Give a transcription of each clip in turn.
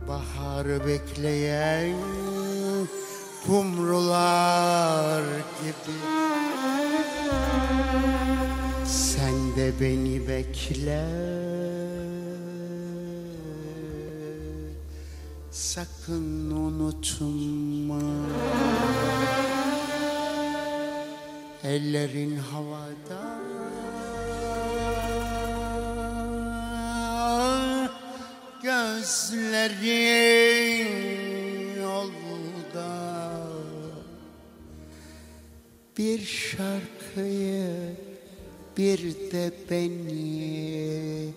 Baharı bekleyen kumrular gibi sen de beni bekle, sakın unutma. Ellerin havada, gözlerin yolda. Bir şarkıyı, bir de beni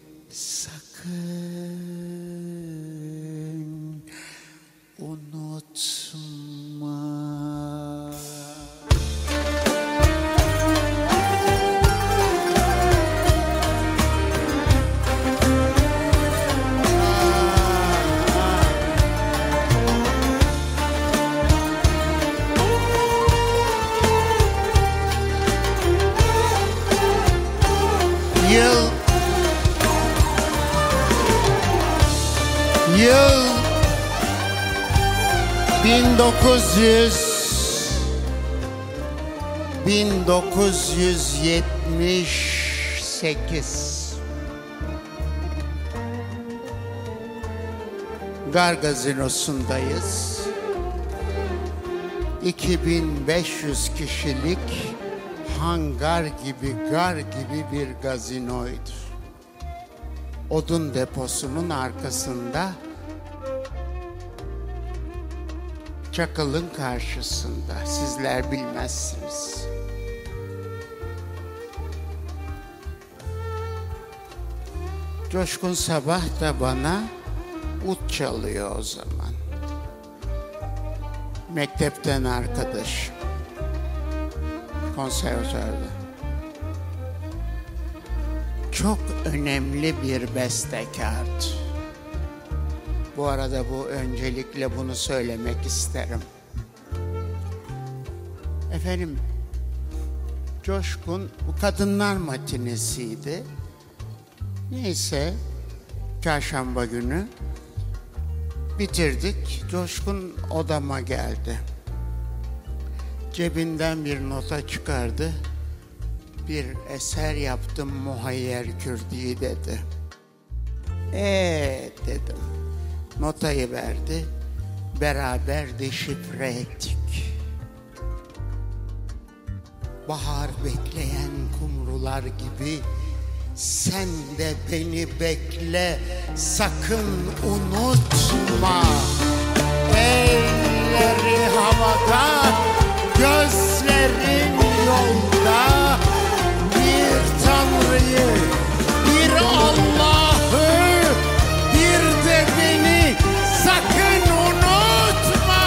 sakın unutma. Yıl 1978. Gar Gazinosu'ndayız. 2500 kişilik hangar gibi, gar gibi bir gazinoydu. Odun deposunun arkasında, Çakıl'ın karşısında. Sizler bilmezsiniz. Coşkun Sabah da bana ut çalıyor o zaman. Mektepten arkadaşım. Konservatörde. Çok önemli bir bestekardı. Bu arada öncelikle bunu söylemek isterim. Efendim, Coşkun bu kadınlar matinesiydi. Neyse, çarşamba günü bitirdik. Coşkun odama geldi. Cebinden bir nota çıkardı. Bir eser yaptım Muhayyer Kürdi dedi. Dedim. Notayı verdi. Beraber deşifre ettik. Bahar bekleyen kumrular gibi sen de beni bekle, sakın unutma. Elleri havada, gözlerin yolda. Bir Tanrı'yı, bir Allah'ı, bir de beni sakın unutma.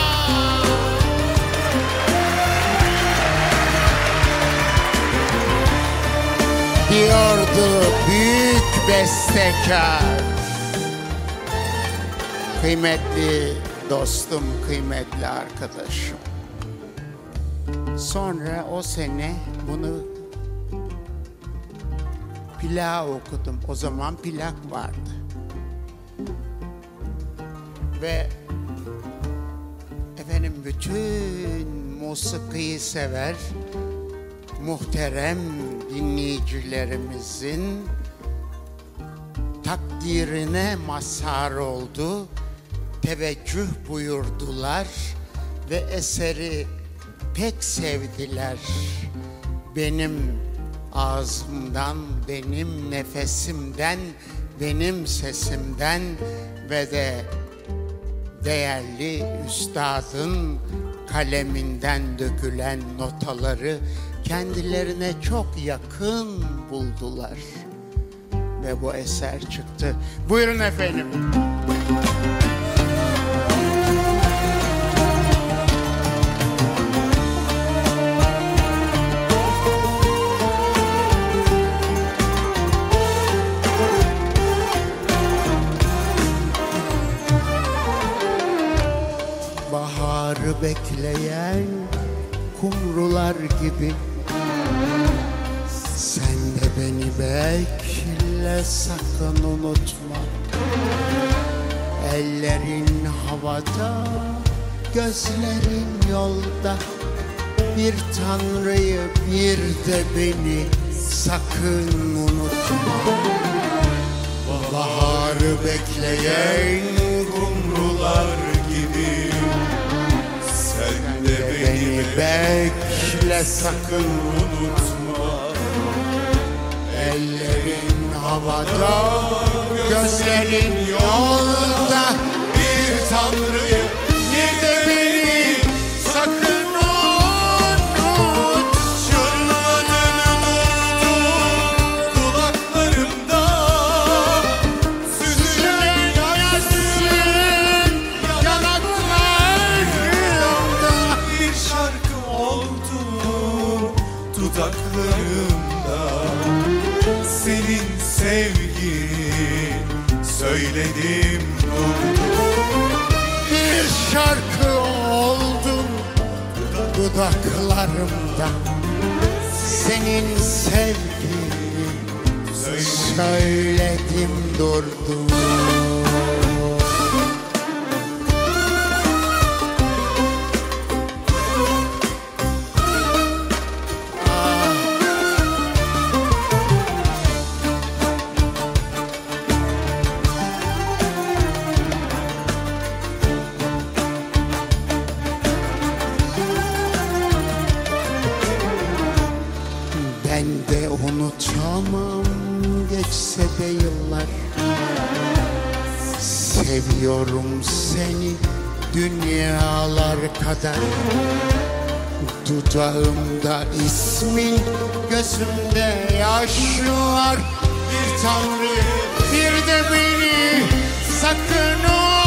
Diyordu büyük bestekar. Kıymetli dostum, kıymetli arkadaşım. Sonra o sene bunu plağa okudum. O zaman plak vardı. Ve efendim bütün musikiyi sever muhterem dinleyicilerimizin takdirine mazhar oldu. Teveccüh buyurdular ve eseri pek sevdiler. Benim ağzımdan, benim nefesimden, benim sesimden ve de değerli üstadın kaleminden dökülen notaları kendilerine çok yakın buldular. Ve bu eser çıktı. Buyurun efendim. Baharı bekleyen kumrular gibi sen de beni bekle, sakın unutma. Ellerin havada, gözlerin yolda. Bir Tanrı'yı bir de beni sakın unutma. Baharı bekleyen kumrular gibi sen de beni bekle sakın unutma. Ellerin havada, gözlerin yolda. Bir Tanrı'yı bir de beni sakın unut. Çınladığını durdum kulaklarımda. Süzülen yaşın yanaklarımda. Bir şarkı oldu dudaklarımda. Senin sevgin söyledim durdum. Bir şarkı oldun dudaklarımda. Senin sevgini söyledim durdum. Ben de unutamam geçse de yıllar. Seviyorum seni dünyalar kadar. Dudağımda ismin, gözümde yaşlar. Bir Tanrı bir de beni sakın unutma.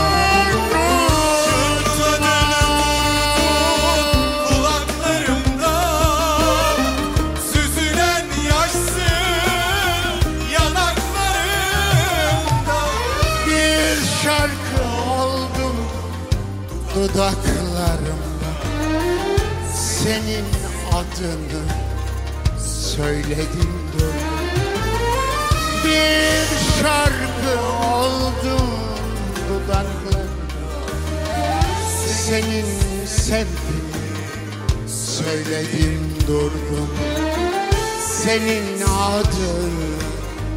Şarkı oldum dudaklarımda. Senin adını söyledim durdum. Bir şarkı oldum dudaklarımda. Senin sevgini söyledim durdum. Senin adını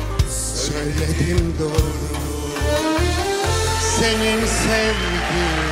söyledim durdum. Senin sevgin